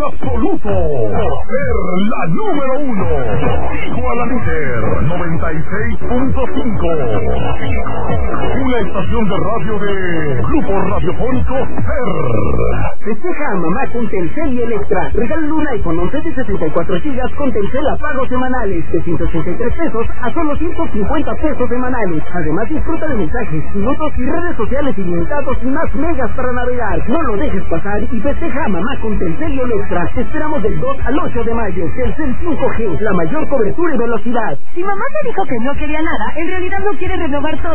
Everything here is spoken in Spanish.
control absoluto. Ser la número 1. Igual a líder 96.5. Una estación de radio de Grupo Radiofónico Ser. Festeja a mamá con Telcel y Electra. Regálale un iPhone 11 de 64 GB con Telcel a pagos semanales de 183 pesos a solo 150 pesos semanales. Además disfruta de mensajes, minutos y redes sociales ilimitados y más megas para navegar. No lo dejes pasar y festeja a mamá con Telcel y Electra. Te esperamos del 2 al 8 de mayo. Telcel 5G, la mayor cobertura y velocidad. Si mamá te dijo que no quería nada, en realidad no quiere renovar todo.